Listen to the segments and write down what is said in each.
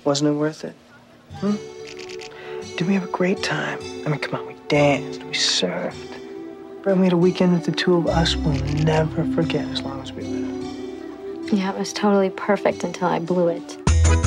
Wasn't it worth it? Did we have a great time? I mean, come on, we danced, we surfed. Bro, we had a weekend that the two of us will never forget as long as we live. Yeah, it was totally perfect until I blew it.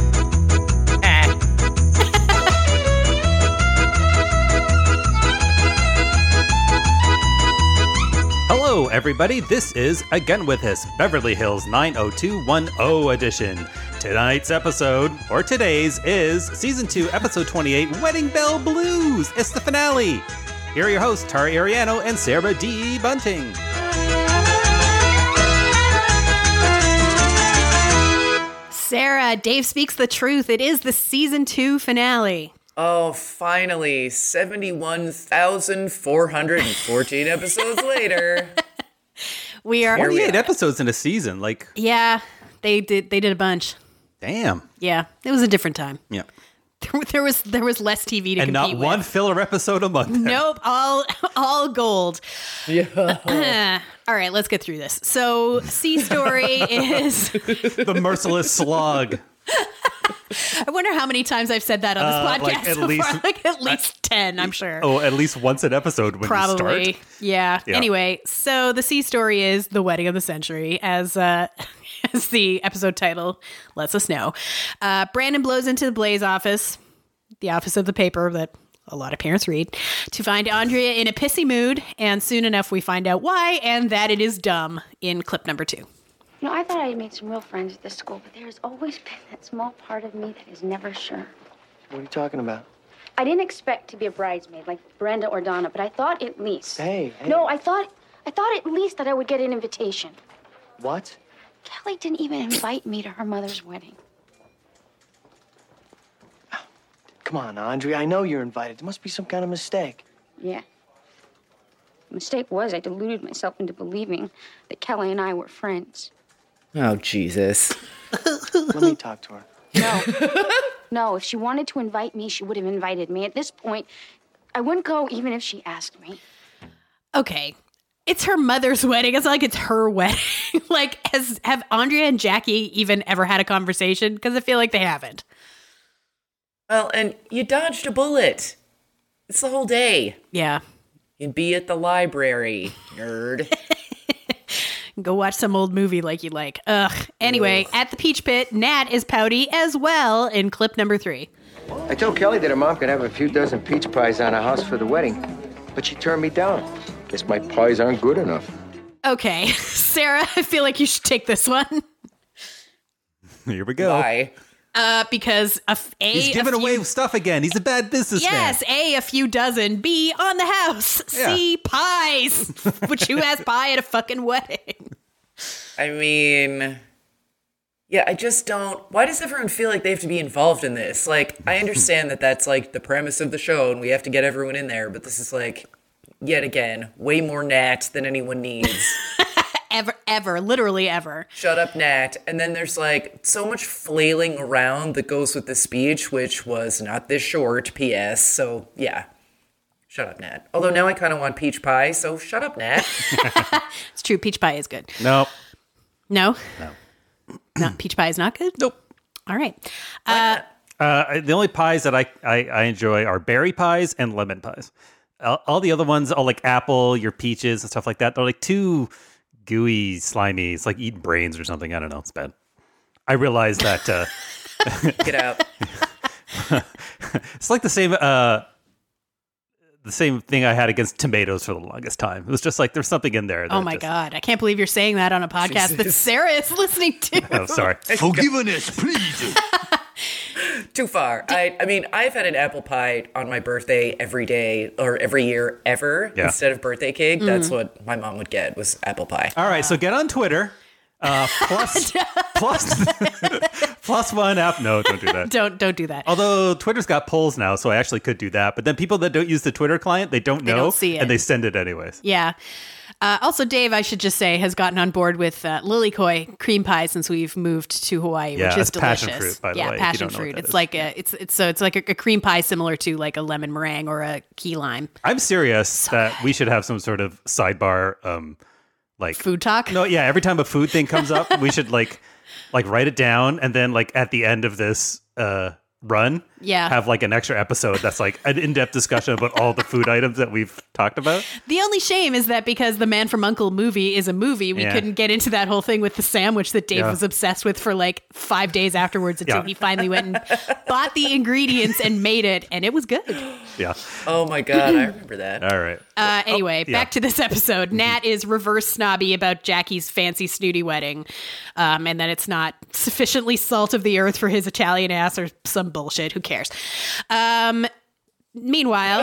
Hello, everybody. This is Again With Us, Beverly Hills 90210 edition. Tonight's episode, or today's, is Season 2, Episode 28, Wedding Bell Blues. It's the finale. Here are your hosts, Tara Ariano and Sarah D. Bunting. Sarah, Dave speaks the truth. It is the Season 2 finale. Oh, finally, 71,414 episodes later. We are 28 episodes in a season. Yeah, they did a bunch. Damn. Yeah, it was a different time. Yeah. There was less TV to and compete not with. one filler episode among them. Nope, all gold. Yeah. All right, let's get through this. So, C Story is The merciless slog. I wonder how many times I've said that on this podcast at so least- far. At least 10, I'm sure. Oh, at least once an episode when Probably. you start. Yeah. Yeah. Anyway, so the C Story is the wedding of the century, as the episode title lets us know. Brandon blows into the Blaze office, the office of the paper that a lot of parents read, to find Andrea in a pissy mood, and soon enough we find out why, and that it is dumb in clip number 2. You know, I thought I had made some real friends at this school, but there's always been that small part of me that is never sure. What are you talking about? I didn't expect to be a bridesmaid like Brenda or Donna, but I thought at least. Hey. No, I thought at least that I would get an invitation. What? Kelly didn't even invite me to her mother's wedding. Come on, Andrea, I know you're invited. There must be some kind of mistake. Yeah. The mistake was I deluded myself into believing that Kelly and I were friends. Oh, Jesus. Let me talk to her. No. No, if she wanted to invite me, she would have invited me. At this point, I wouldn't go even if she asked me. Okay. It's her mother's wedding. It's not like it's her wedding. Have Andrea and Jackie even ever had a conversation? Because I feel like they haven't. Well, and you dodged a bullet. It's the whole day. Yeah. You'd be at the library, nerd. Go watch some old movie like you like. Ugh. Anyway, at the Peach Pit, Nat is pouty as well in clip number 3. I told Kelly that her mom could have a few dozen peach pies on a house for the wedding, but she turned me down. Guess my pies aren't good enough. Okay. Sarah, I feel like you should take this one. Here we go. Why? Because He's giving away stuff again. He's a bad businessman. Yes, A, a few dozen. B, on the house. Yeah. C, pies. Which who has pie at a fucking wedding? I mean, yeah, I just don't. Why does everyone feel like they have to be involved in this? Like, I understand that that's like the premise of the show and we have to get everyone in there, but this is like, yet again, way more Nat than anyone needs. Ever, literally ever. Shut up, Nat. And then there's like so much flailing around that goes with the speech, which was not this short, P.S. So, yeah. Shut up, Nat. Although now I kind of want peach pie, so shut up, Nat. It's true, peach pie is good. Nope. No? No. Peach pie is not good? Nope. All right. The only pies that I enjoy are berry pies and lemon pies. All the other ones, all like apple, your peaches and stuff like that, they're like too gooey, slimy. It's like eating brains or something. I don't know. It's bad. I realize that. Get out. It's like the same thing I had against tomatoes for the longest time. It was just like there's something in there. Oh my God. I can't believe you're saying that on a podcast that Sarah is listening to. Oh, sorry. Forgiveness, please. Too far. I mean, I've had an apple pie on my birthday every day or every year ever instead of birthday cake. That's what my mom would get was apple pie. All right, so get on Twitter. Plus one app. No, don't do that. Don't do that. Although Twitter's got polls now, so I actually could do that. But then people that don't use the Twitter client, they don't know, don't see it. and they send it anyways. Yeah. Also, Dave, I should just say, has gotten on board with Lilikoi cream pie since we've moved to Hawaii, Yeah, which is it's delicious. passion fruit, by the way, if you passion don't know what fruit. that It's is. like it's like a cream pie similar to like a lemon meringue or a key lime. I'm serious that we should have some sort of sidebar, like Food talk. No, yeah. Every time a food thing comes up, we should like write it down, and then like at the end of this run, Yeah. have like an extra episode that's like an in-depth discussion about all the food items that we've talked about. The only shame is that because the Man from U.N.C.L.E. movie is a movie, we Yeah. couldn't get into that whole thing with the sandwich that Dave Yeah. was obsessed with for like 5 days afterwards until Yeah. he finally went and bought the ingredients and made it, and it was good. Yeah. Oh my God, I remember that. All right. Anyway, yeah. back to this episode. Nat is reverse snobby about Jackie's fancy snooty wedding, and that it's not sufficiently salt of the earth for his Italian ass or some bullshit. Who cares? Meanwhile,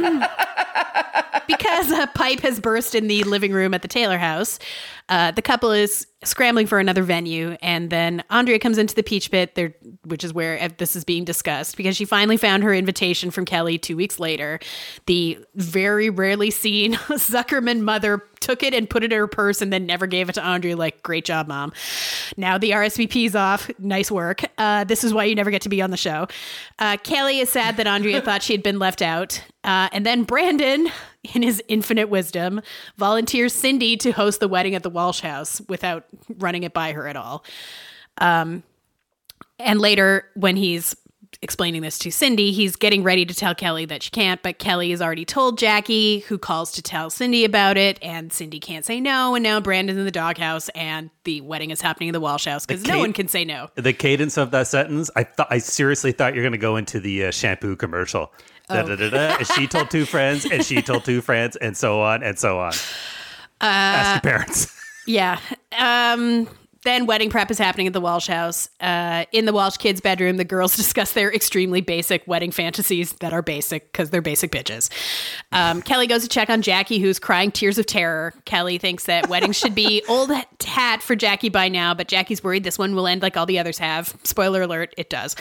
because a pipe has burst in the living room at the Taylor house, the couple is scrambling for another venue, and then Andrea comes into the Peach Pit, which is where this is being discussed, because she finally found her invitation from Kelly 2 weeks later. The very rarely seen Zuckerman mother took it and put it in her purse and then never gave it to Andrea, like, great job, Mom. Now the RSVP's off. Nice work. This is why you never get to be on the show. Kelly is sad that Andrea thought she had been left out. And then Brandon, in his infinite wisdom, volunteers Cindy to host the wedding at the Walsh house without running it by her at all. And later, when he's explaining this to Cindy, he's getting ready to tell Kelly that she can't, but Kelly has already told Jackie, who calls to tell Cindy about it, and Cindy can't say no, and now Brandon's in the doghouse, and the wedding is happening in the Walsh house, because no one can say no. The cadence of that sentence, I seriously thought you were going to go into the shampoo commercial. Da, da, da, da. And she told two friends, and she told two friends, and so on, and so on. Ask your parents. Yeah. Then wedding prep is happening at the Walsh house. In the Walsh kids' bedroom, the girls discuss their extremely basic wedding fantasies that are basic because they're basic bitches. Kelly goes to check on Jackie, who's crying tears of terror. Kelly thinks that weddings should be old hat for Jackie by now, but Jackie's worried this one will end like all the others have. Spoiler alert, it does.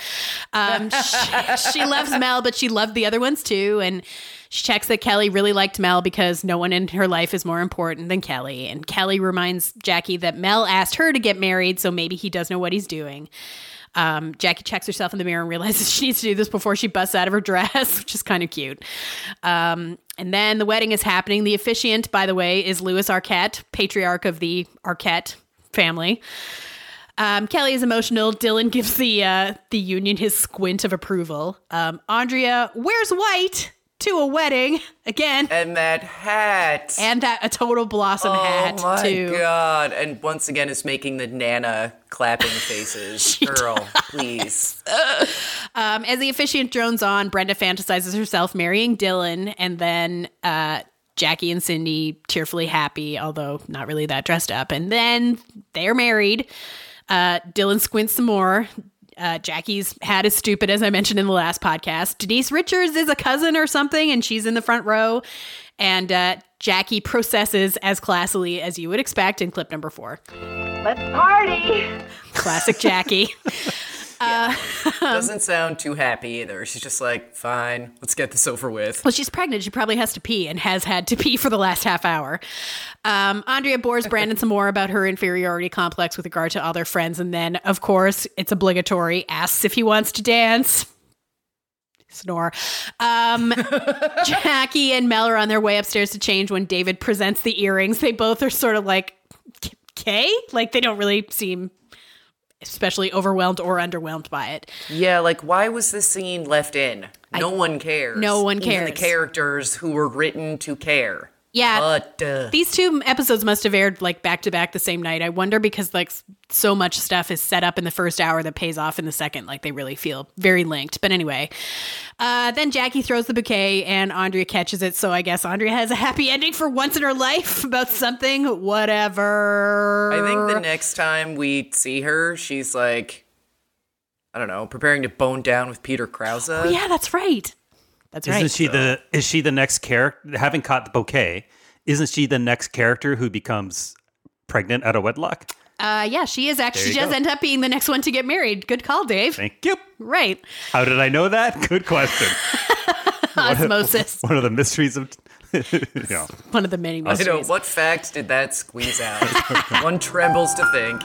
She loves Mel, but she loved the other ones too, and she checks that Kelly really liked Mel because no one in her life is more important than Kelly. And Kelly reminds Jackie that Mel asked her to get married, so maybe he does know what he's doing. Jackie checks herself in the mirror and realizes she needs to do this before she busts out of her dress, which is kind of cute. And then the wedding is happening. The officiant, by the way, is Louis Arquette, patriarch of the Arquette family. Kelly is emotional. Dylan gives the union his squint of approval. Andrea wears white to a wedding again, And that hat. and that a total blossom hat Oh my too. God. And once again is making the Nana clapping faces. Girl, please. As the officiant drones on, Brenda fantasizes herself marrying Dylan, and then Jackie and Cindy tearfully happy, although not really that dressed up. And then they're married. Dylan squints some more. Jackie's hat is stupid, as I mentioned in the last podcast. Denise Richards is a cousin or something, and she's in the front row. And Jackie processes as classily as you would expect in clip number 4. Let's party! Classic Jackie. Doesn't sound too happy either. She's just like, fine, let's get this over with. Well, she's pregnant. She probably has to pee and has had to pee for the last half hour. Andrea bores Brandon some more about her inferiority complex with regard to all their friends. And then, of course, it's obligatory, asks if he wants to dance. Snore. Jackie and Mel are on their way upstairs to change when David presents the earrings. They both are sort of like, okay? Like, they don't really seem especially overwhelmed or underwhelmed by it. Yeah, like, why was this scene left in? No one cares. No one Even cares. the characters who were written to care. Yeah. But, These 2 episodes must have aired like back to back the same night. I wonder because like so much stuff is set up in the first hour that pays off in the second. Like they really feel very linked. But anyway, then Jackie throws the bouquet and Andrea catches it. So I guess Andrea has a happy ending for once in her life about something, whatever. I think the next time we see her, she's like, I don't know, preparing to bone down with Peter Krause. Oh, yeah, that's right. That's right. Is she the next character? Having caught the bouquet, isn't she the next character who becomes pregnant out of wedlock? Yeah, she is actually. There you She does go. end up being the next one to get married. Good call, Dave. Thank you. Right. How did I know that? Good question. Osmosis. One of the mysteries of, yeah. One of the many I know, mysteries. what fact did that squeeze out? One trembles to think.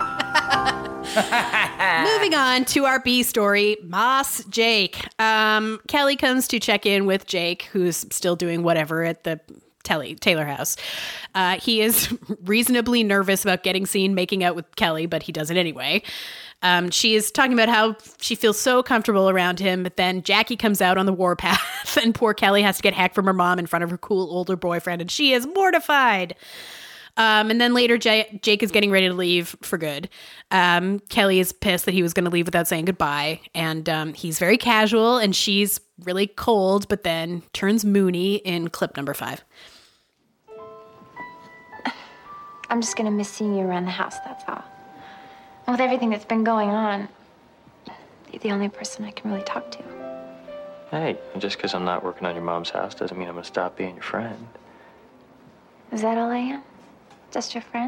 Moving on to our B story, Moss Jake. Kelly comes to check in with Jake, who's still doing whatever at the Taylor house. He is reasonably nervous about getting seen making out with Kelly, but he does it anyway. She is talking about how she feels so comfortable around him, but then Jackie comes out on the warpath and poor Kelly has to get heck from her mom in front of her cool older boyfriend, and she is mortified. And then later, Jake is getting ready to leave for good. Kelly is pissed that he was going to leave without saying goodbye, and he's very casual, and she's really cold, but then turns moony in clip number 5. I'm just gonna miss seeing you around the house, that's all. And with everything that's been going on, you're the only person I can really talk to. Hey, just because I'm not working on your mom's house doesn't mean I'm gonna stop being your friend. Is that all I am? Just your friend?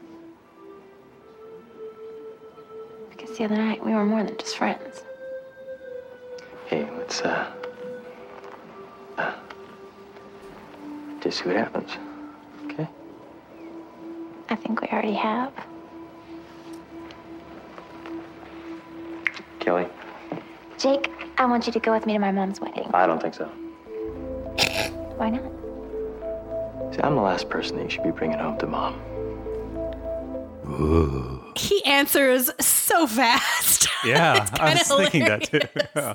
Because the other night, we were more than just friends. Hey, let's, just see what happens, okay? I think we already have. Kelly? Jake, I want you to go with me to my mom's wedding. I don't think so. Why not? See, I'm the last person that you should be bringing home to Mom. Ooh. He answers so fast. Yeah, I was kinda thinking that too. Yeah.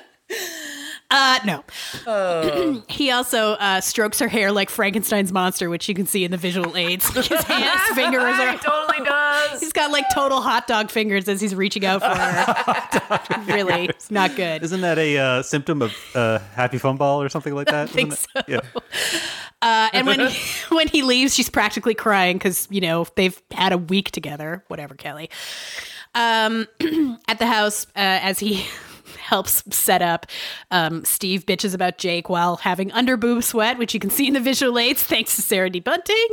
No. He also strokes her hair like Frankenstein's monster, which you can see in the visual aids. His fingers are... He totally does. He's got like total hot dog fingers as he's reaching out for her. Really, it's not good. Isn't that a symptom of happy fun ball or something like that? I think Isn't so. it? Yeah. And when he leaves, she's practically crying because, you know, they've had a week together. Whatever, Kelly. At the house, as he helps set up, Steve bitches about Jake while having underboob sweat, which you can see in the visual aids thanks to Sarah D. Bunting.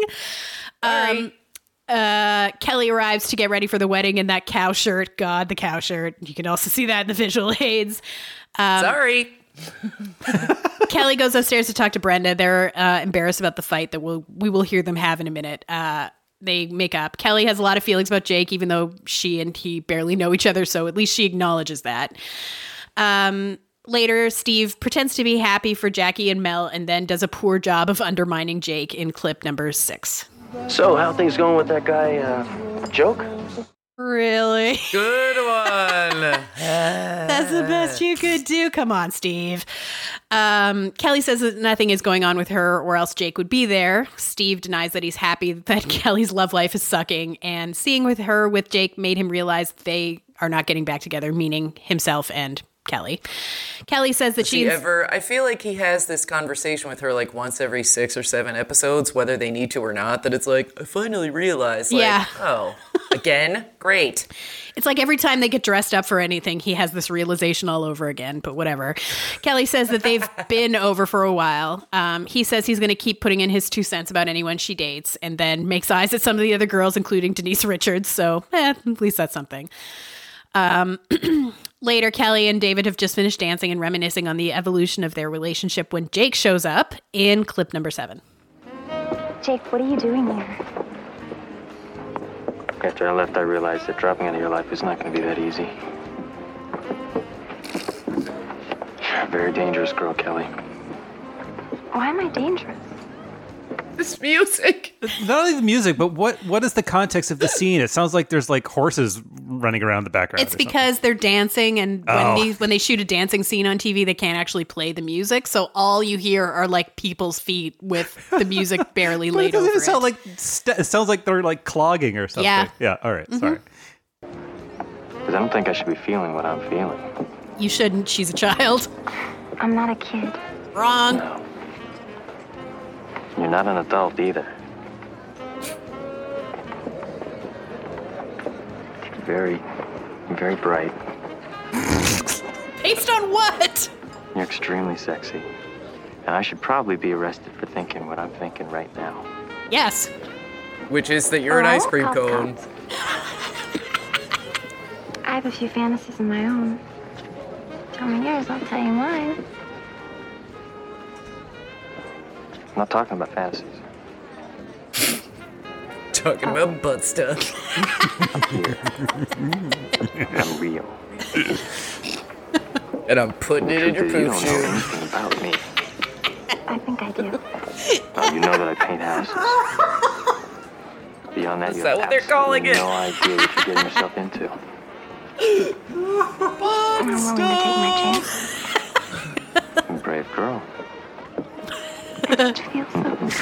Kelly arrives to get ready for the wedding in that cow shirt. God, the cow shirt. You can also see that in the visual aids. Sorry. Kelly goes upstairs to talk to Brenda. They're embarrassed about the fight that we will hear them have in a minute. They make up. Kelly has a lot of feelings about Jake, even though she and he barely know each other, so at least she acknowledges that. Later, Steve pretends to be happy for Jackie and Mel and then does a poor job of undermining Jake in clip number 6. So, how things going with that guy, Joke? Really? Good one. That's the best you could do. Come on, Steve. Kelly says that nothing is going on with her or else Jake would be there. Steve denies that he's happy that Kelly's love life is sucking, and seeing with her with Jake made him realize they are not getting back together, meaning himself and Kelly. Kelly says that I feel like he has this conversation with her like once every 6 or 7 episodes, whether they need to or not, that it's like, I finally realized, like, yeah. Oh, again? Great. It's like every time they get dressed up for anything, he has this realization all over again, but whatever. Kelly says that they've been over for a while. He says he's going to keep putting in his 2 cents about anyone she dates, and then makes eyes at some of the other girls, including Denise Richards, so at least that's something. Later, Kelly and David have just finished dancing and reminiscing on the evolution of their relationship when Jake shows up in clip number 7. Jake, what are you doing here? After I left, I realized that dropping into your life is not going to be that easy. You're a very dangerous girl, Kelly. Why am I dangerous? This music. Not only the music, but what is the context of the scene? It sounds like there's like horses running around the background. It's because they're dancing, and when they shoot a dancing scene on TV, they can't actually play the music, so all you hear are like people's feet with the music barely laid over it. Sound like it sounds like they're like clogging or something. Yeah. All right. Sorry. Because I don't think I should be feeling what I'm feeling. You shouldn't. She's a child. I'm not a kid. Wrong. No. You're not an adult either. You're very bright. Based on what? You're extremely sexy. And I should probably be arrested for thinking what I'm thinking right now. Yes. Which is that you're an ice cream cone. I have a few fantasies of my own. Tell me yours, I'll tell you mine. I'm not talking about fantasies. Talking about butt stuff. I'm here. I'm real. And I'm putting it in your You poop don't know shoe. anything about me. I think I do. Oh, you know that I paint houses. Beyond that, Is you that have what they're calling it? no idea what you're getting yourself into. I'm willing to take my chance. Brave girl. It feels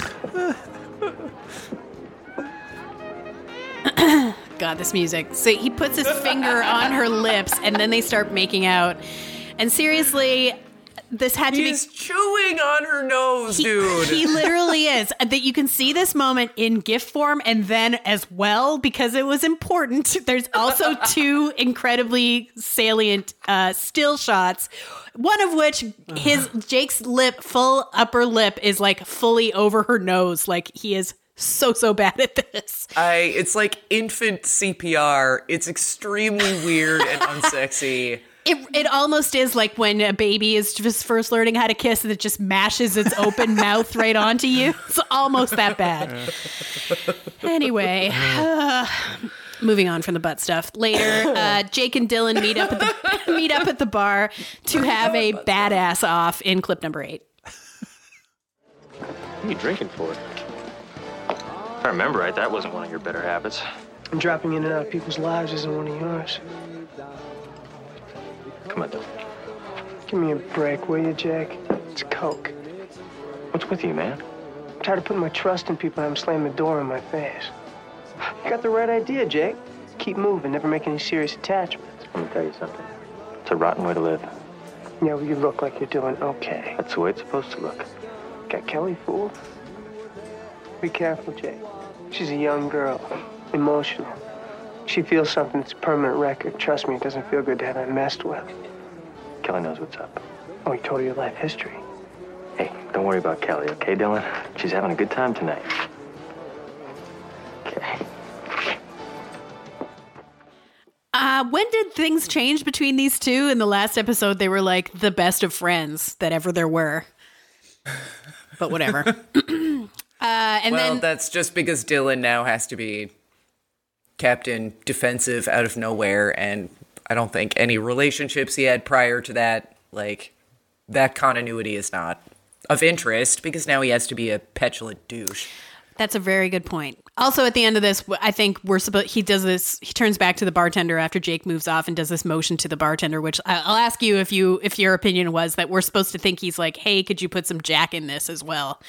so. God, this music. So he puts his finger on her lips, and then they start making out. And seriously, this had to He's chewing on her nose, dude. He literally is. That you can see this moment in GIF form and then as well because it was important. There's also two incredibly salient still shots. One of which Jake's full upper lip is like fully over her nose. Like he is so bad at this. It's like infant CPR. It's extremely weird and unsexy. It almost is like when a baby is just first learning how to kiss and it just mashes its open mouth right onto you. It's almost that bad. Anyway, moving on from the butt stuff. Later, Jake and Dylan meet up at the bar to have a badass off in clip number 8. What are you drinking for? If I remember right, that wasn't one of your better habits. And dropping in and out of people's lives isn't one of yours. Come on, Dylan. Give me a break, will you, Jake? It's Coke. What's with you, man? I'm tired of putting my trust in people and have them slam the door in my face. You got the right idea, Jake. Keep moving, never make any serious attachments. Let me tell you something. It's a rotten way to live. Yeah, well, you look like you're doing okay. That's the way it's supposed to look. Got Kelly fooled? Be careful, Jake. She's a young girl, emotional. She feels something that's a permanent record. Trust me, it doesn't feel good to have that messed with. Kelly knows what's up. Oh, you told her your life history. Hey, don't worry about Kelly, okay, Dylan? She's having a good time tonight. Okay. When did things change between these two? In the last episode, they were like the best of friends that ever there were. But whatever. That's just because Dylan now has to be Captain Defensive out of nowhere, and I don't think any relationships he had prior to that, like, that continuity is not of interest, because now he has to be a petulant douche. That's a very good point. Also, at the end of this, I think he turns back to the bartender after Jake moves off and does this motion to the bartender, which I'll ask you if your opinion was that we're supposed to think he's like, hey, could you put some Jack in this as well?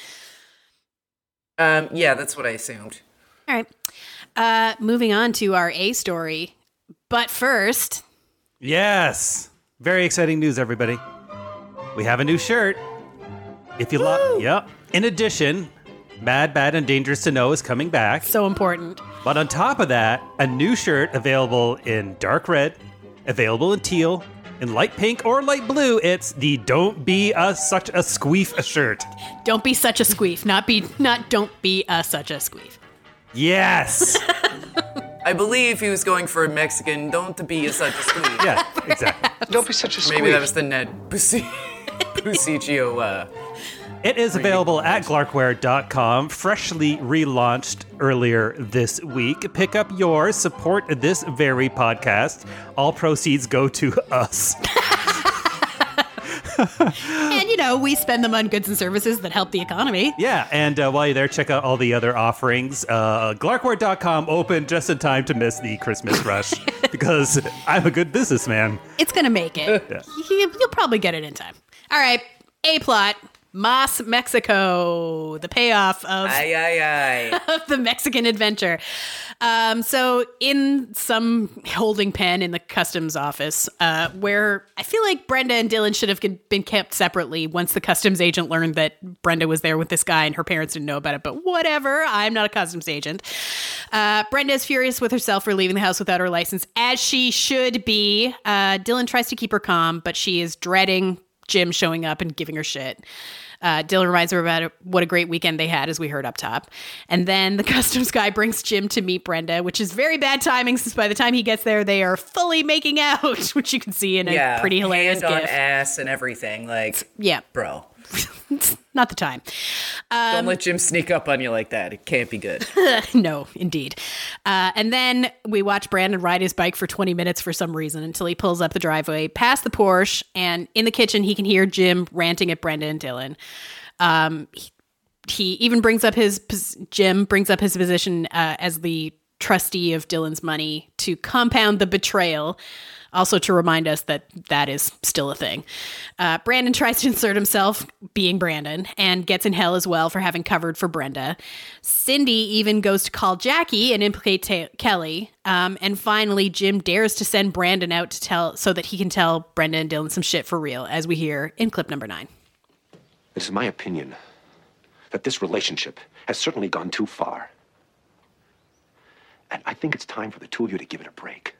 Yeah, that's what I assumed. All right. Moving on to our A story. But first... Yes. Very exciting news, everybody. We have a new shirt. If you love... Yep. In addition, Mad, Bad, and Dangerous to Know is coming back. So important. But on top of that, a new shirt available in dark red, available in teal, in light pink or light blue. It's the Don't Be Such a Squeef shirt. Don't be such a squeef. Not don't be such a squeef. Yes. I believe he was going for a Mexican, don't be such a squeef. Yeah, exactly. Don't be such a squeak. Maybe that was the Ned Pusicchio. It is available at Glarkware.com, freshly relaunched earlier this week. Pick up yours, support this very podcast. All proceeds go to us. And, we spend them on goods and services that help the economy. Yeah, and while you're there, check out all the other offerings. Glarkware.com open just in time to miss the Christmas rush because I'm a good businessman. It's going to make it. Yeah. You'll probably get it in time. All right, A-plot. Mas, Mexico, the payoff of, of the Mexican adventure. So in some holding pen in the customs office, where I feel like Brenda and Dylan should have been kept separately once the customs agent learned that Brenda was there with this guy and her parents didn't know about it, but whatever, I'm not a customs agent. Brenda is furious with herself for leaving the house without her license, as she should be. Dylan tries to keep her calm, but she is dreading Jim showing up and giving her shit. Dylan reminds her about what a great weekend they had, as we heard up top. And then the customs guy brings Jim to meet Brenda, which is very bad timing since by the time he gets there, they are fully making out, which you can see in a pretty hilarious hand on gif. ass and everything. Like, yeah, bro. Not the time. Don't let Jim sneak up on you like that. It can't be good. No, indeed. And then we watch Brandon ride his bike for 20 minutes for some reason until he pulls up the driveway past the Porsche. And in the kitchen, he can hear Jim ranting at Brenda and Dylan. he even brings up Jim brings up his position as the trustee of Dylan's money to compound the betrayal. Also to remind us that is still a thing. Brandon tries to insert himself, being Brandon, and gets in hell as well for having covered for Brenda. Cindy even goes to call Jackie and implicate Kelly. And finally, Jim dares to send Brandon out so that he can tell Brenda and Dylan some shit for real, as we hear in clip number 9. It is my opinion that this relationship has certainly gone too far. And I think it's time for the two of you to give it a break.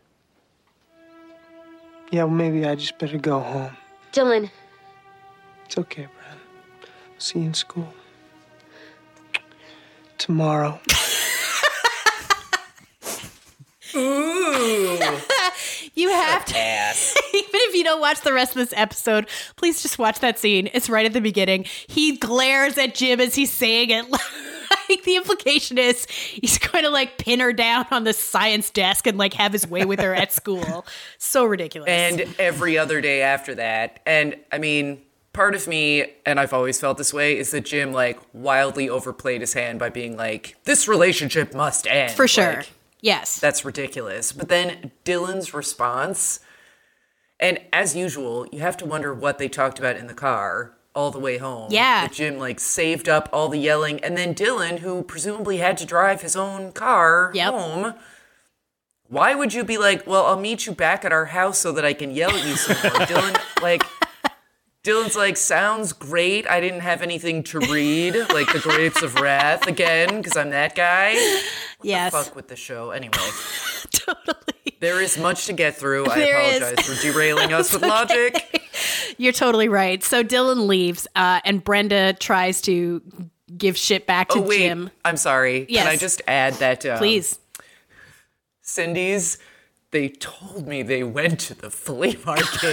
Yeah, well, maybe I just better go home. Dylan. It's okay, Brad. See you in school. Tomorrow. Ooh. You have to. Ass. Even if you don't watch the rest of this episode, please just watch that scene. It's right at the beginning. He glares at Jim as he's saying it. Like, the implication is he's going to like pin her down on the science desk and like have his way with her at school. So ridiculous. And every other day after that. And I mean, part of me, and I've always felt this way, is that Jim like wildly overplayed his hand by being like, this relationship must end. For sure. Like, yes. that's ridiculous. But then Dylan's response, and as usual, you have to wonder what they talked about in the car all the way home. Yeah. That Jim like saved up all the yelling, and then Dylan, who presumably had to drive his own car home, why would you be like, well, I'll meet you back at our house so that I can yell at you some more? Dylan's like, sounds great. I didn't have anything to read, like the Grapes of Wrath again, because I'm that guy. What the fuck with the show? Anyway. Totally. There is much to get through. I apologize for derailing us with logic. You're totally right. So Dylan leaves, and Brenda tries to give shit back to Jim. I'm sorry. Yes. Can I just add that? Please. Cindy's, they told me they went to the flea market.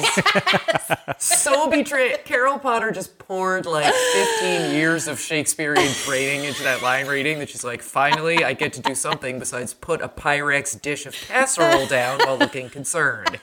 So betrayed. Carol Potter just poured like 15 years of Shakespearean training into that line reading that she's like, finally, I get to do something besides put a Pyrex dish of casserole down while looking concerned.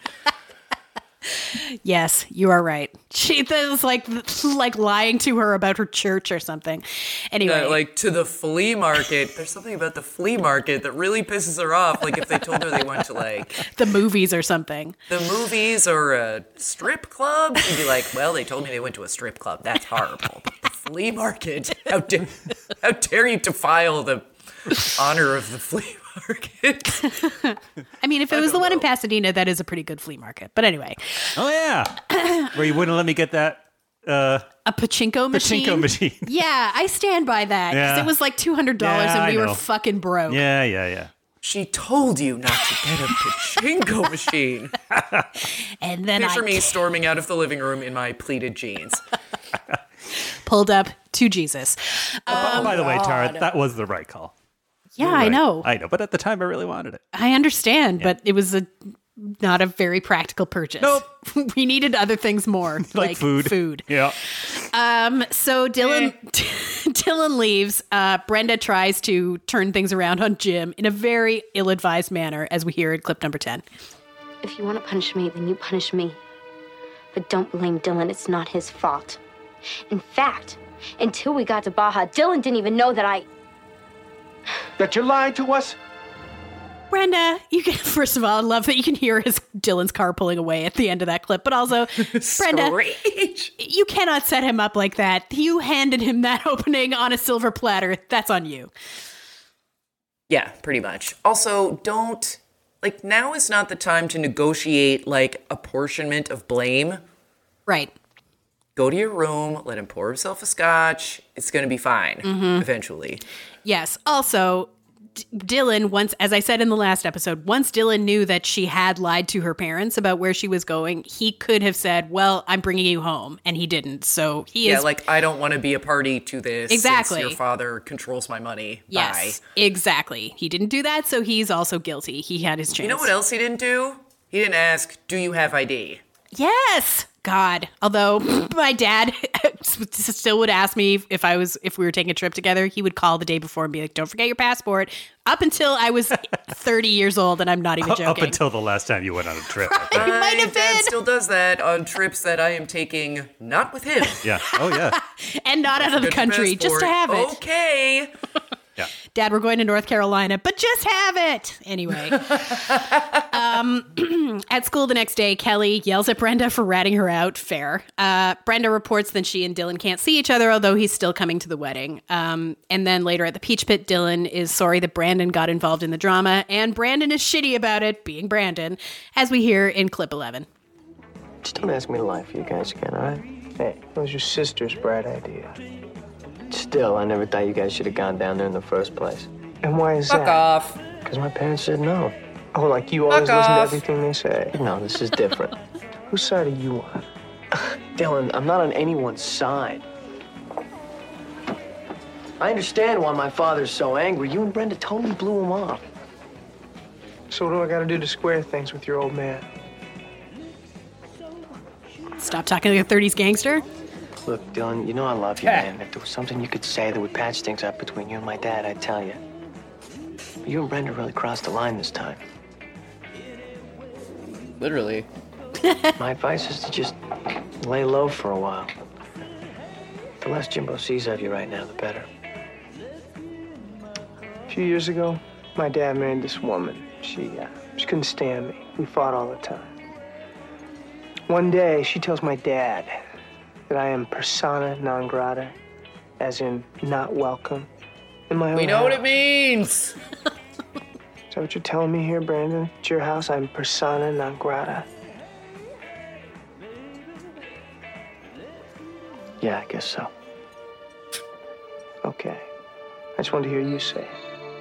Yes, you are right. She was like lying to her about her church or something. Anyway, like to the flea market. There's something about the flea market that really pisses her off. Like if they told her they went to like the movies or something, the movies or a strip club, she'd be like, "Well, they told me they went to a strip club. That's horrible." But the flea market. How dare you defile the honor of the flea market? I mean, if it was the one in Pasadena, that is a pretty good flea market. But anyway. Oh, yeah. Where you wouldn't let me get that. A pachinko machine? Pachinko machine. Yeah, I stand by that. Because it was like $200 and we were fucking broke. Yeah. She told you not to get a pachinko machine. And then Picture me storming out of the living room in my pleated jeans. Pulled up to Jesus. By the way, Tara, that was the right call. Yeah, Right. I know. But at the time, I really wanted it. I understand, but it was not a very practical purchase. Nope. We needed other things more, like food. Yeah. So Dylan leaves. Brenda tries to turn things around on Jim in a very ill-advised manner, as we hear in clip number 10. If you want to punish me, then you punish me. But don't blame Dylan. It's not his fault. In fact, until we got to Baja, Dylan didn't even know that That you lied to us? Brenda, you can, first of all, I love that you can hear Dylan's car pulling away at the end of that clip, but also, Brenda, you cannot set him up like that. You handed him that opening on a silver platter. That's on you. Yeah, pretty much. Also, now is not the time to negotiate, apportionment of blame. Right. Go to your room, let him pour himself a scotch. It's going to be fine, eventually. Yes. Also, Dylan, once, as I said in the last episode, once Dylan knew that she had lied to her parents about where she was going, he could have said, well, I'm bringing you home. And he didn't. So he is... Yeah, I don't want to be a party to this. Exactly. Since your father controls my money. Yes, Bye. exactly. He didn't do that, so he's also guilty. He had his chance. You know what else he didn't do? He didn't ask, do you have ID? Yes! God. Although my dad still would ask me if we were taking a trip together. He would call the day before and be like, "Don't forget your passport." Up until I was 30 years old, and I'm not even joking. Up until the last time you went on a trip. It might have Dad been. still does that on trips that I am taking, not with him. Yeah. Oh, yeah. And not out of the country, just to have it. Okay. Yeah. Dad, we're going to North Carolina, but just have it. Anyway. At school the next day, Kelly yells at Brenda for ratting her out. Fair. Brenda reports that she and Dylan can't see each other, although he's still coming to the wedding. And then later at the Peach Pit, Dylan is sorry that Brandon got involved in the drama, and Brandon is shitty about it, being Brandon, as we hear in clip 11. Just don't ask me to lie for you guys again, all right? Hey, it was your sister's bright idea. Still, I never thought you guys should have gone down there in the first place. And why is Fuck that? off. Because my parents said no. Oh, like you always Fuck listen to off. everything they say. No, this is different. Whose side are you on? Dylan, I'm not on anyone's side. I understand why my father's so angry. You and Brenda totally blew him off. So what do I gotta do to square things with your old man? Stop talking like a 30s gangster. Look, Dylan, you know I love you, man. If there was something you could say that would patch things up between you and my dad, I'd tell you. But you and Brenda really crossed the line this time. Literally. My advice is to just lay low for a while. The less Jimbo sees of you right now, the better. A few years ago, my dad married this woman. She couldn't stand me. We fought all the time. One day, she tells my dad that I am persona non grata, as in not welcome, in my own We know what it house. means. Is that what you're telling me here, Brandon? At your house, I'm persona non grata. Yeah, I guess so. Okay. I just wanted to hear you say it.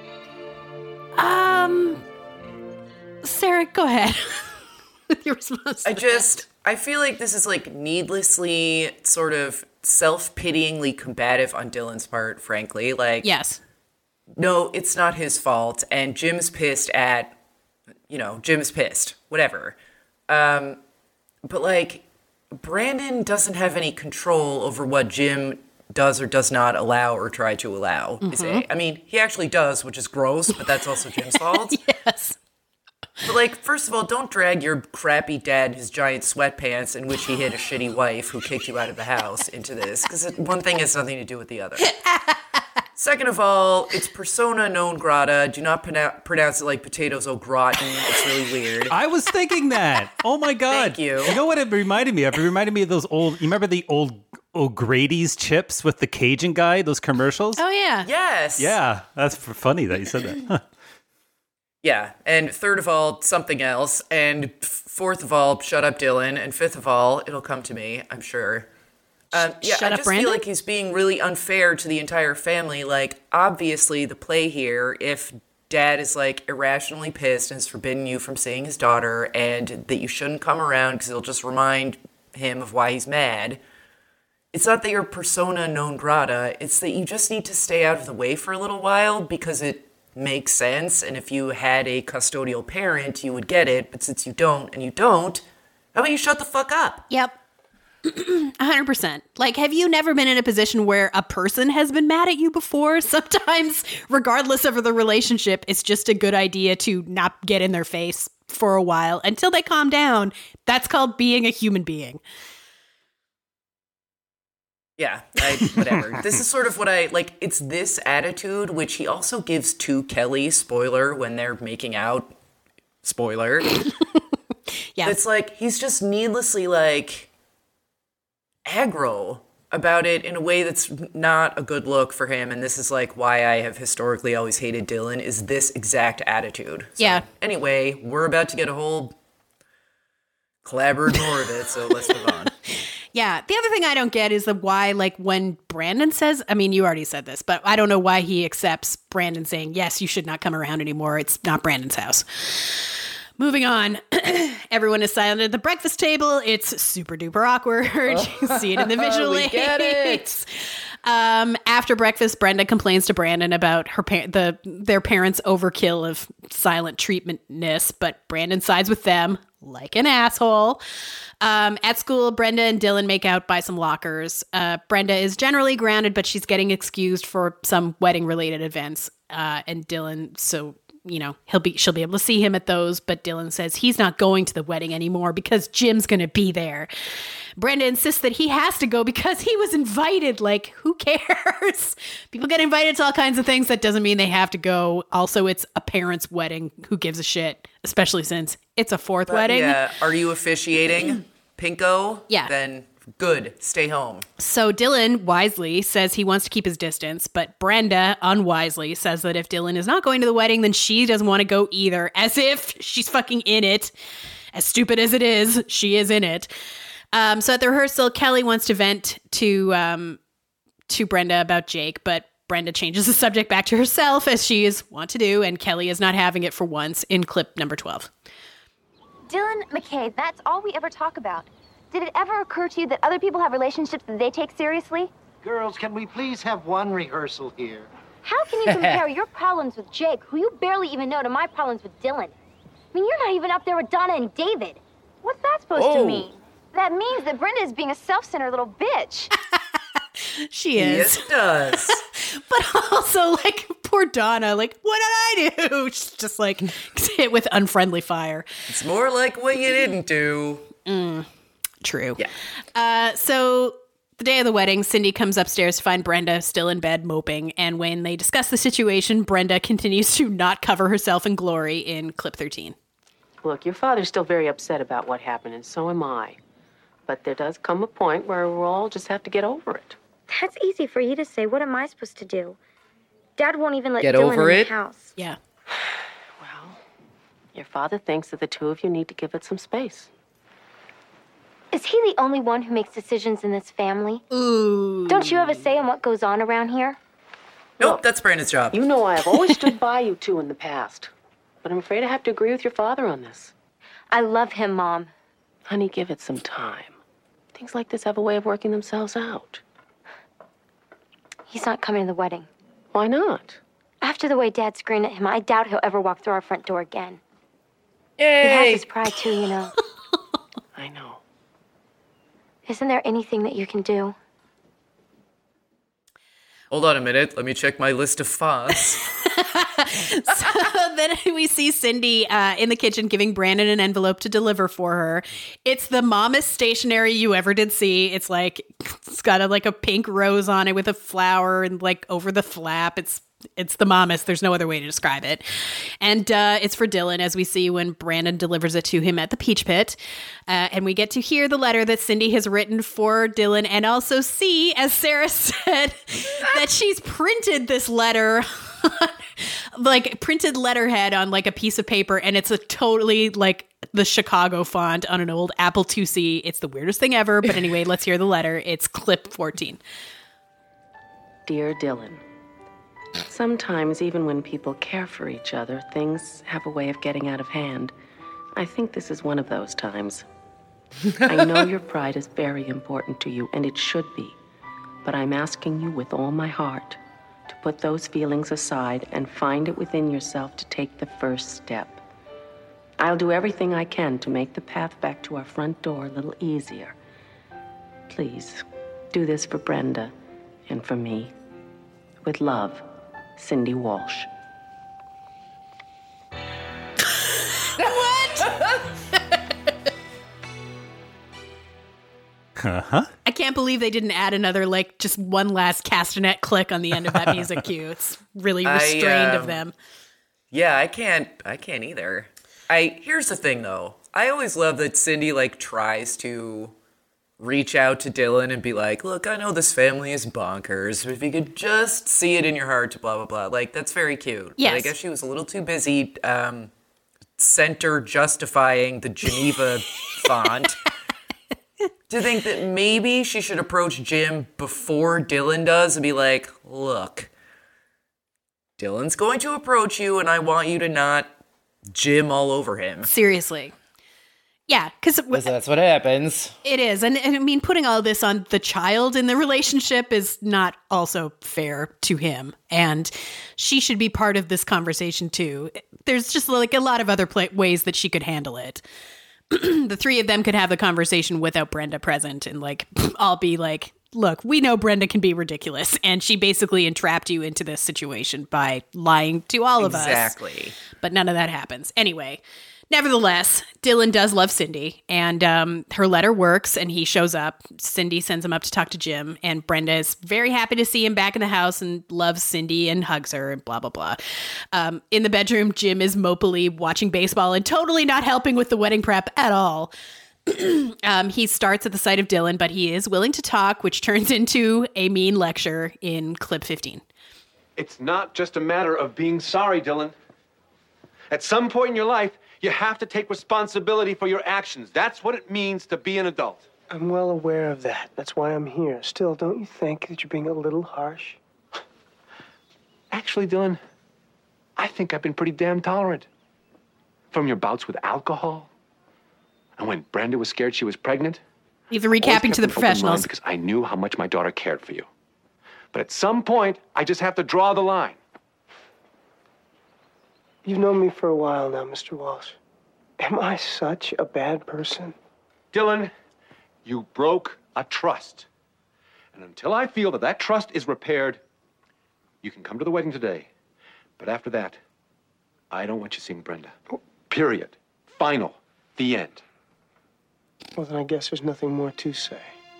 Sarah, go ahead with your response. I feel like this is like needlessly sort of self-pityingly combative on Dylan's part, frankly. Like, Yes. no, it's not his fault, and Jim's pissed at, Jim's pissed, whatever. But like, Brandon doesn't have any control over what Jim does or does not allow or try to allow. I mean, he actually does, which is gross, but that's also Jim's fault. Yes. But like, first of all, don't drag your crappy dad in his giant sweatpants in which he hit a shitty wife who kicked you out of the house into this, because one thing has nothing to do with the other. Second of all, it's persona non grata. Do not pronounce it like potatoes au gratin. It's really weird. I was thinking that. Oh my God. Thank you. You know what it reminded me of? It reminded me of those old, you remember the old O'Grady's chips with the Cajun guy, those commercials? Oh, yeah. Yes. Yeah, that's funny that you said that. Huh. Yeah, and third of all, something else, and fourth of all, shut up, Dylan, and fifth of all, it'll come to me, I'm sure. Yeah, Shut I up, just Brandon? feel like he's being really unfair to the entire family. Like, obviously, the play here, if Dad is like irrationally pissed and has forbidden you from seeing his daughter, and that you shouldn't come around because it'll just remind him of why he's mad. It's not that you're persona non grata. It's that you just need to stay out of the way for a little while because it makes sense, and if you had a custodial parent, you would get it, but since you don't, how about you shut the fuck up? Yep. 100%. Like, have you never been in a position where a person has been mad at you before? Sometimes, regardless of the relationship, it's just a good idea to not get in their face for a while until they calm down. That's called being a human being. Yeah, whatever. This is sort of what it's this attitude, which he also gives to Kelly, spoiler, when they're making out, spoiler. Yeah. It's like, he's just needlessly, aggro about it in a way that's not a good look for him, and this is, why I have historically always hated Dylan, is this exact attitude. So, Yeah. Anyway, we're about to get a whole collaborative more of it, so let's move on. Yeah. The other thing I don't get is why, when Brandon says, I mean, you already said this, but I don't know why he accepts Brandon saying, yes, you should not come around anymore. It's not Brandon's house. Moving on. Everyone is silent at the breakfast table. It's super duper awkward. You see it in the visual We get it. aids. After breakfast, Brenda complains to Brandon about their parents' overkill of silent treatmentness, but Brandon sides with them. like an asshole. At school, Brenda and Dylan make out by some lockers. Brenda is generally grounded, but she's getting excused for some wedding-related events. And Dylan, so, you know, she'll be able to see him at those, but Dylan says he's not going to the wedding anymore because Jim's going to be there. Brenda insists that he has to go because he was invited. Like, who cares? People get invited to all kinds of things. That doesn't mean they have to go. Also, it's a parent's wedding. Who gives a shit? Especially since it's a fourth wedding. Yeah. Are you officiating, Pinko? Yeah. Then good. Stay home. So Dylan wisely says he wants to keep his distance, but Brenda unwisely says that if Dylan is not going to the wedding, then she doesn't want to go either. As if she's fucking in it. As stupid as it is, she is in it. So at the rehearsal, Kelly wants to vent to Brenda about Jake, but Brenda changes the subject back to herself, as she is wont to do, and Kelly is not having it for once in clip number 12. Dylan, McKay, that's all we ever talk about. Did it ever occur to you that other people have relationships that they take seriously? Girls, can we please have one rehearsal here? How can you compare your problems with Jake, who you barely even know, to my problems with Dylan? I mean, you're not even up there with Donna and David. What's that supposed to mean? That means that Brenda is being a self-centered little bitch. She is. Yes, it does. But also, like, poor Donna, like, what did I do? She's just, like, hit with unfriendly fire. It's more like what you didn't do. True. Yeah. So the day of the wedding, Cindy comes upstairs to find Brenda still in bed moping. And when they discuss the situation, Brenda continues to not cover herself in glory in clip 13. Look, your father's still very upset about what happened, and so am I. But there does come a point where we'll all just have to get over it. That's easy for you to say. What am I supposed to do? Dad won't even let Get Dylan over in it? the house. Yeah. Well, your father thinks that the two of you need to give it some space. Is he the only one who makes decisions in this family? Ooh. Don't you have a say in what goes on around here? Nope, that's Brandon's job. You know I have always stood by you two in the past. But I'm afraid I have to agree with your father on this. I love him, Mom. Honey, give it some time. Things like this have a way of working themselves out. He's not coming to the wedding. Why not? After the way Dad screamed at him, I doubt he'll ever walk through our front door again. Yay! He has his pride, too, you know. I know. Isn't there anything that you can do? Hold on a minute. Let me check my list of fonts. So then we see Cindy in the kitchen giving Brandon an envelope to deliver for her. It's the mommest stationery you ever did see. It's like, it's got a pink rose on it with a flower and like over the flap. It's the mommest. There's no other way to describe it. And it's for Dylan, as we see when Brandon delivers it to him at the Peach Pit. And we get to hear the letter that Cindy has written for Dylan, and also see, as Sarah said, that she's printed this letter, like printed letterhead on like a piece of paper, and it's a totally like the Chicago font on an old Apple IIc. It's the weirdest thing ever. But anyway, let's hear the letter. It's clip 14. Dear Dylan, sometimes even when people care for each other, things have a way of getting out of hand. I think this is one of those times. I know your pride is very important to you, and it should be. But I'm asking you with all my heart to put those feelings aside and find it within yourself to take the first step. I'll do everything I can to make the path back to our front door a little easier. Please, do this for Brenda and for me. With love, Cindy Walsh. Uh-huh. I can't believe they didn't add another, like, just one last castanet click on the end of that music cue. It's really restrained of them. Yeah, I can't either. Here's the thing, though. I always love that Cindy, like, tries to reach out to Dylan and be like, look, I know this family is bonkers, but if you could just see it in your heart to blah, blah, blah. Like, that's very cute. Yes. But I guess she was a little too busy center justifying the Geneva font to think that maybe she should approach Jim before Dylan does and be like, look, Dylan's going to approach you and I want you to not Jim all over him. Seriously. Yeah, because that's what happens. It is. And I mean, putting all this on the child in the relationship is not also fair to him. And she should be part of this conversation, too. There's just like a lot of other ways that she could handle it. the three of them could have the conversation without Brenda present and like all be like, look, we know Brenda can be ridiculous, and she basically entrapped you into this situation by lying to all of us. Exactly. But none of that happens. Anyway, nevertheless, Dylan does love Cindy, and her letter works, and he shows up. Cindy sends him up to talk to Jim, and Brenda is very happy to see him back in the house and loves Cindy and hugs her and blah, blah, blah. In the bedroom, Jim is mopily watching baseball and totally not helping with the wedding prep at all. He starts at the sight of Dylan, but he is willing to talk, which turns into a mean lecture in clip 15. It's not just a matter of being sorry, Dylan. At some point in your life, you have to take responsibility for your actions. That's what it means to be an adult. I'm well aware of that. That's why I'm here. Still, don't you think that you're being a little harsh? Actually, Dylan, I think I've been pretty damn tolerant. From your bouts with alcohol, and when Brenda was scared she was pregnant. Leave the recapping to the professionals. Because I knew how much my daughter cared for you. But at some point, I just have to draw the line. You've known me for a while now, Mr. Walsh. Am I such a bad person? Dylan, you broke a trust. And until I feel that that trust is repaired, you can come to the wedding today. But after that, I don't want you seeing Brenda. Period. Final. The end. Well, then I guess there's nothing more to say.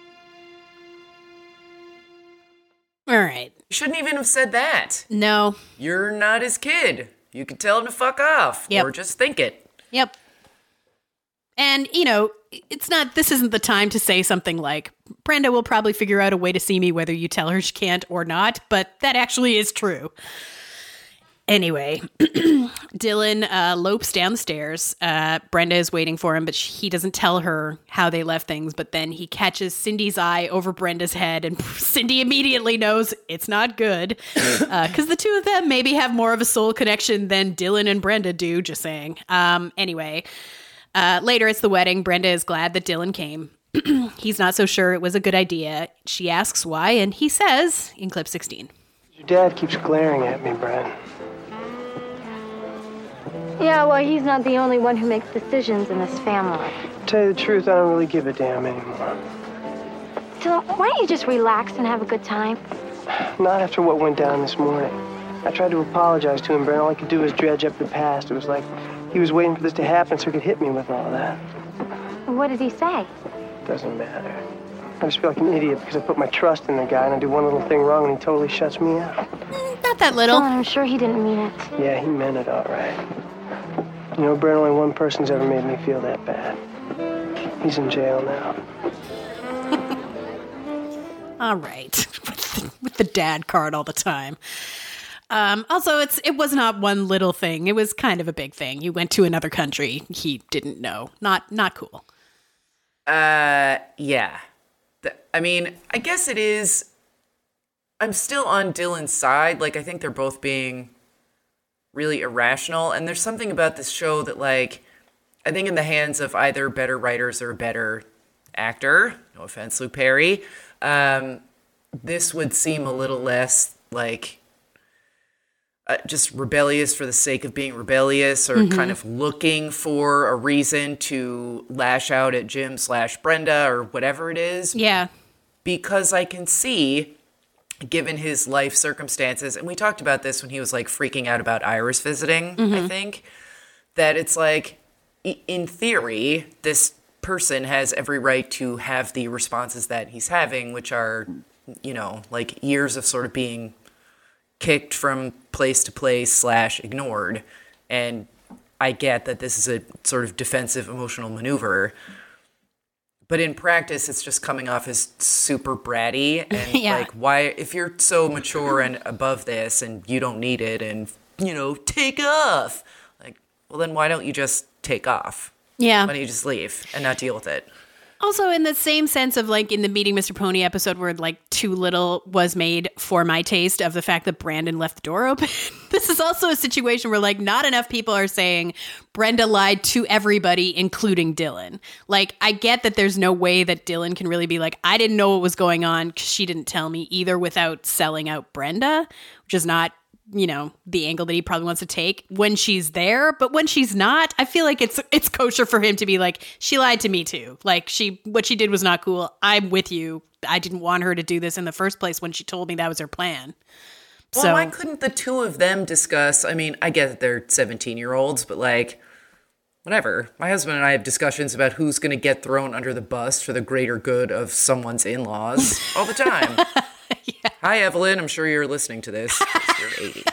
All right. You shouldn't even have said that. No. You're not his kid. You can tell him to fuck off. Yep. Or just think it. Yep. And, you know, this isn't the time to say something like, Brenda will probably figure out a way to see me whether you tell her she can't or not, but that actually is true. Anyway, Dylan lopes down the stairs. Brenda is waiting for him, but he doesn't tell her how they left things. But then he catches Cindy's eye over Brenda's head, and Cindy immediately knows it's not good. Because the two of them maybe have more of a soul connection than Dylan and Brenda do, just saying. Anyway, later it's the wedding. Brenda is glad that Dylan came. He's not so sure it was a good idea. She asks why, and he says in clip 16. Your dad keeps glaring at me, Brad. Yeah, well, he's not the only one who makes decisions in this family. To tell you the truth, I don't really give a damn anymore. Dylan, why don't you just relax and have a good time? Not after what went down this morning. I tried to apologize to him, Brad. All I could do was dredge up the past. It was like he was waiting for this to happen so he could hit me with all that. What did he say? Doesn't matter. I just feel like an idiot because I put my trust in the guy and I do one little thing wrong and he totally shuts me out. Not that little. Dylan, I'm sure he didn't mean it. Yeah, he meant it all right. You know, Brad, only one person's ever made me feel that bad. He's in jail now. All right. With the dad card all the time. Also, it was not one little thing. It was kind of a big thing. You went to another country. He didn't know. Not cool. Yeah. I mean, I guess it is. I'm still on Dylan's side. Like, I think they're both being really irrational. And there's something about this show that, like, I think in the hands of either better writers or a better actor, no offense, Luke Perry, this would seem a little less, like, just rebellious for the sake of being rebellious or kind of looking for a reason to lash out at Jim/Brenda or whatever it is. Yeah. Because I can see, given his life circumstances, and we talked about this when he was like freaking out about Iris visiting, I think, that it's like, in theory, this person has every right to have the responses that he's having, which are, you know, like years of sort of being kicked from place to place / ignored. And I get that this is a sort of defensive emotional maneuver. But in practice, it's just coming off as super bratty. And like, why, if you're so mature and above this and you don't need it and, you know, take off. Like, well, then why don't you just take off? Yeah. Why don't you just leave and not deal with it? Also, in the same sense of like in the Meeting Mr. Pony episode where like too little was made for my taste of the fact that Brandon left the door open. This is also a situation where like not enough people are saying Brenda lied to everybody, including Dylan. Like, I get that there's no way that Dylan can really be like, I didn't know what was going on because she didn't tell me either without selling out Brenda, which is not the angle that he probably wants to take when she's there. But when she's not, I feel like it's kosher for him to be like, she lied to me too. Like what she did was not cool. I'm with you. I didn't want her to do this in the first place when she told me that was her plan. Well, why couldn't the two of them discuss? I mean, I get they're 17-year-olds, but like, whatever. My husband and I have discussions about who's going to get thrown under the bus for the greater good of someone's in-laws all the time. Yeah. Hi, Evelyn. I'm sure you're listening to this. You're 80.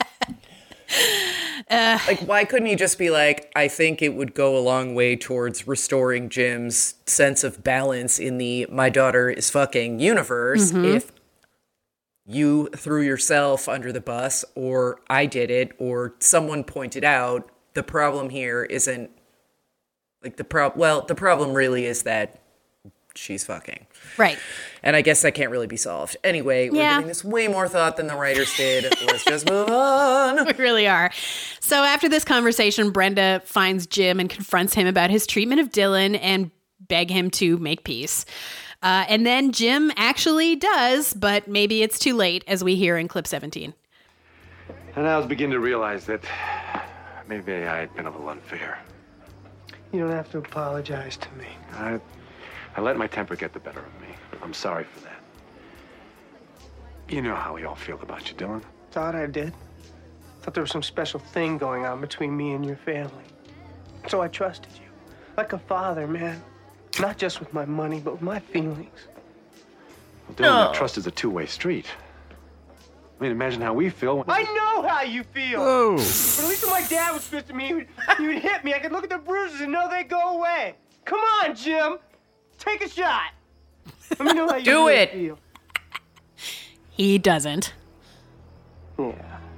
Like, why couldn't he just be like, I think it would go a long way towards restoring Jim's sense of balance in the my daughter is fucking universe if you threw yourself under the bus, or I did it, or someone pointed out the problem here isn't like the problem really is that she's fucking. Right. And I guess that can't really be solved. Anyway, we're giving this way more thought than the writers did. Let's just move on. We really are. So after this conversation, Brenda finds Jim and confronts him about his treatment of Dylan and beg him to make peace. And then Jim actually does, but maybe it's too late, as we hear in clip 17. And I was beginning to realize that maybe I had been a little unfair. You don't have to apologize to me. I let my temper get the better of me. I'm sorry for that. You know how we all feel about you, Dylan. Thought I did. Thought there was some special thing going on between me and your family. So I trusted you. Like a father, man. Not just with my money, but with my feelings. Well, Dylan, that trust is a two-way street. I mean, imagine how we feel. I know how you feel. Oh. But at least when my dad was pissed at me, he would hit me. I could look at the bruises and know they'd go away. Come on, Jim. Take a shot. Let me know how you Do it. feel. He doesn't. Yeah.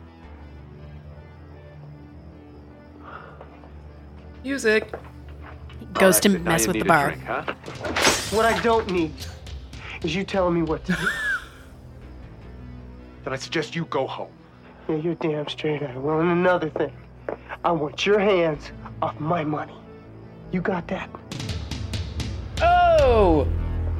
Music. Goes to mess with the bar. Drink, huh? What I don't need is you telling me what to do. Then I suggest you go home. Yeah, you're damn straight I will. And another thing, I want your hands off my money. You got that? Oh!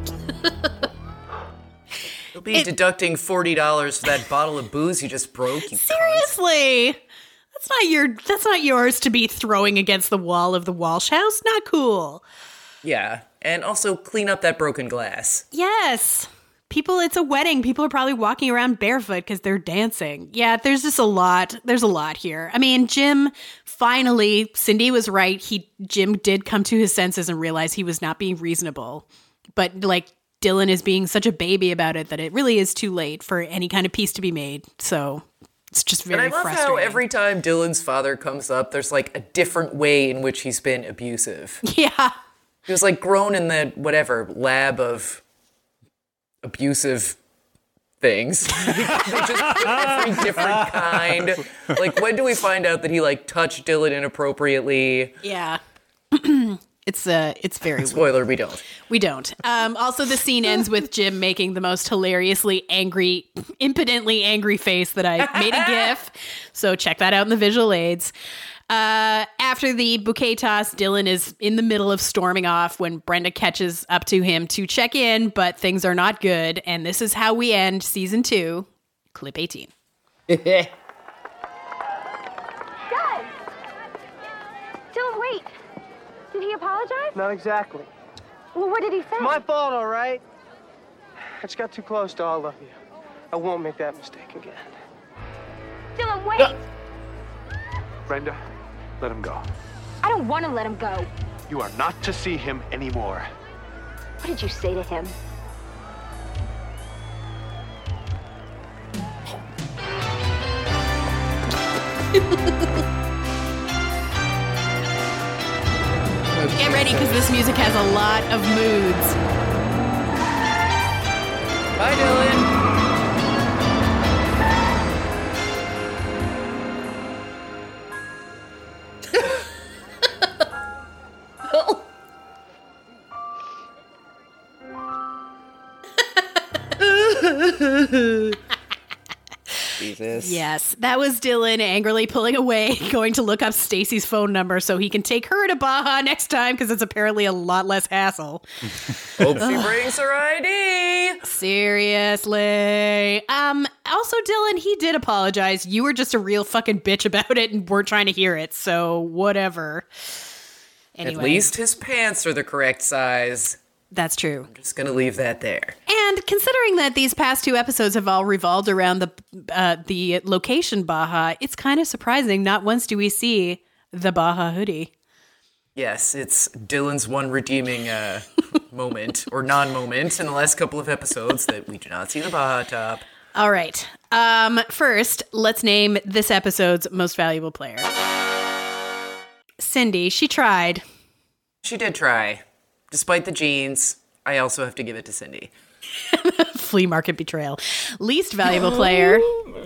You'll be deducting $40 for that bottle of booze you just broke. You Seriously? That's not yours to be throwing against the wall of the Walsh house. Not cool. Yeah, and also clean up that broken glass. Yes. It's a wedding. People are probably walking around barefoot because they're dancing. Yeah, there's just a lot. There's a lot here. I mean, Jim, finally, Cindy was right. Jim did come to his senses and realize he was not being reasonable. But, like, Dylan is being such a baby about it that it really is too late for any kind of peace to be made. So it's just very frustrating. And I love how every time Dylan's father comes up, there's, like, a different way in which he's been abusive. Yeah. He was, like, grown in the, lab of abusive things. They just put every different kind. Like, when do we find out that he, like, touched Dylan inappropriately? Yeah. It's very Spoiler, we don't. We don't. Also, the scene ends with Jim making the most hilariously angry, impotently angry face that I made a GIF. So check that out in the visual aids. After the bouquet toss, Dylan is in the middle of storming off when Brenda catches up to him to check in, but things are not good. And this is how we end season 2, clip 18. Guys! Dylan, wait. Did he apologize? Not exactly. Well, what did he say? It's my fault, all right? I just got too close to all of you. I won't make that mistake again. Dylan, wait! Brenda, let him go. I don't want to let him go. You are not to see him anymore. What did you say to him? Get ready, because this music has a lot of moods. Bye, Dylan. Jesus. Yes, that was Dylan angrily pulling away, going to look up Stacy's phone number so he can take her to Baja next time because it's apparently a lot less hassle. Hope she brings her ID. Seriously. also, Dylan, he did apologize. You were just a real fucking bitch about it and weren't trying to hear it, so whatever. Anyway. At least his pants are the correct size. That's true. I'm just going to leave that there. And considering that these past 2 episodes have all revolved around the location Baja, it's kind of surprising not once do we see the Baja hoodie. Yes, it's Dylan's one redeeming moment, or non-moment, in the last couple of episodes that we do not see the Baja top. All right. First, let's name this episode's most valuable player. Cindy, she tried. She did try. Despite the jeans, I also have to give it to Cindy. Flea market betrayal. Least valuable player.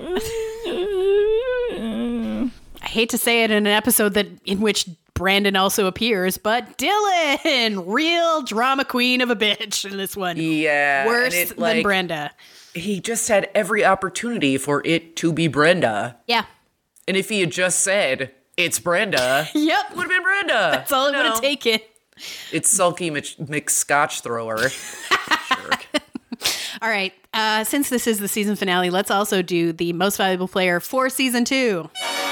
I hate to say it in an episode in which Brandon also appears, but Dylan, real drama queen of a bitch in this one. Yeah. Worse than Brenda. He just had every opportunity for it to be Brenda. Yeah. And if he had just said, it's Brenda, yep, it would have been Brenda. That's all it would have taken. It's sulky McScotch thrower. Jerk. All right. Since this is the season finale, let's also do the most valuable player for season 2.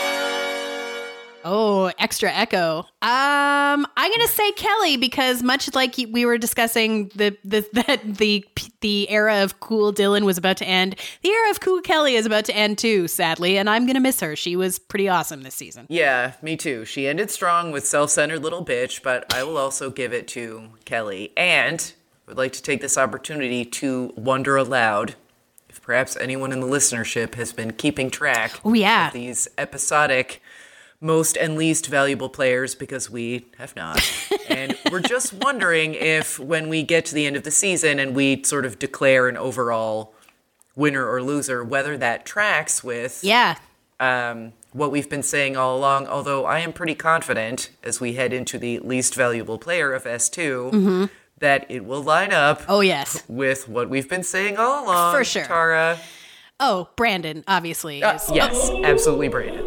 Oh, extra echo. I'm gonna say Kelly because much like we were discussing the era of cool Dylan was about to end, the era of cool Kelly is about to end too, sadly, and I'm gonna miss her. She was pretty awesome this season. Yeah, me too. She ended strong with self-centered little bitch, but I will also give it to Kelly. And I would like to take this opportunity to wonder aloud if perhaps anyone in the listenership has been keeping track of these episodic most and least valuable players, because we have not. And we're just wondering if when we get to the end of the season and we sort of declare an overall winner or loser, whether that tracks with what we've been saying all along, although I am pretty confident as we head into the least valuable player of S2 that it will line up with what we've been saying all along. For sure. Tara. Oh, Brandon, obviously. Yes, absolutely Brandon.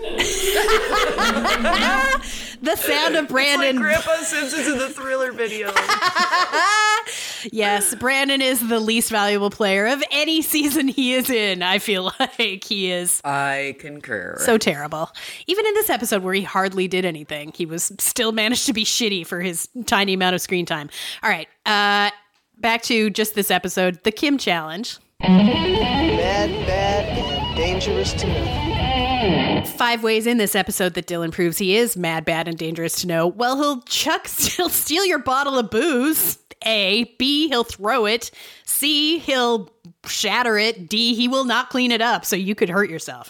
The sound of Brandon. It's like Grandpa Simpsons in the Thriller video. Yes, Brandon is the least valuable player of any season he is in. I feel like he is. I concur. So terrible. Even in this episode where he hardly did anything, he was still managed to be shitty for his tiny amount of screen time. All right, back to just this episode, the Kim Challenge. Bad, and dangerous to know. 5 ways in this episode that Dylan proves he is mad, bad, and dangerous to know. Well, he'll steal your bottle of booze. A. B. He'll throw it. C. He'll shatter it. D. He will not clean it up, so you could hurt yourself.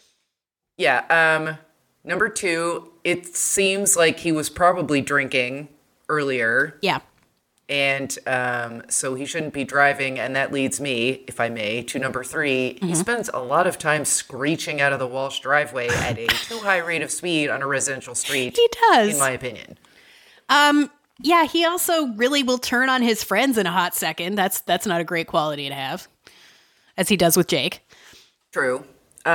Yeah. Number 2, it seems like he was probably drinking earlier. Yeah. And so he shouldn't be driving, and that leads me, if I may, to number 3. He spends a lot of time screeching out of the Walsh driveway at a too high rate of speed on a residential street. He does. In my opinion. Yeah, he also really will turn on his friends in a hot second. That's not a great quality to have, as he does with Jake. True.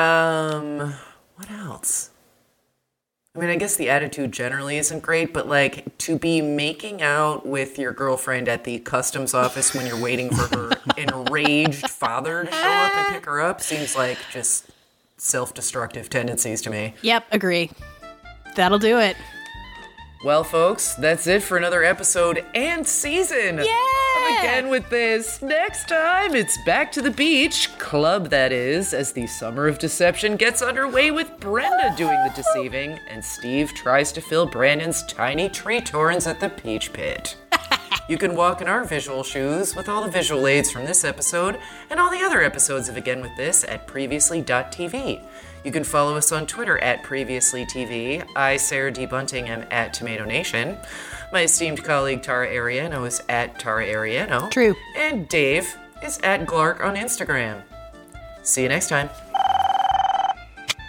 What else? I mean, I guess the attitude generally isn't great, but, like, to be making out with your girlfriend at the customs office when you're waiting for her enraged father to show up and pick her up seems like just self-destructive tendencies to me. Yep, agree. That'll do it. Well, folks, that's it for another episode and season of Again with This. Next time, it's back to the beach, club that is, as the Summer of Deception gets underway with Brenda doing the deceiving, and Steve tries to fill Brandon's tiny tree torrents at the Peach Pit. You can walk in our visual shoes with all the visual aids from this episode and all the other episodes of Again with This at previously.tv. You can follow us on Twitter at PreviouslyTV. I, Sarah D. Bunting, am at Tomato Nation. My esteemed colleague Tara Ariano is at Tara Ariano. True. And Dave is at Glark on Instagram. See you next time.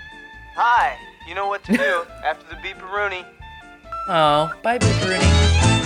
Hi, you know what to do after the beeparoonie. Oh, bye, Beeparoonie.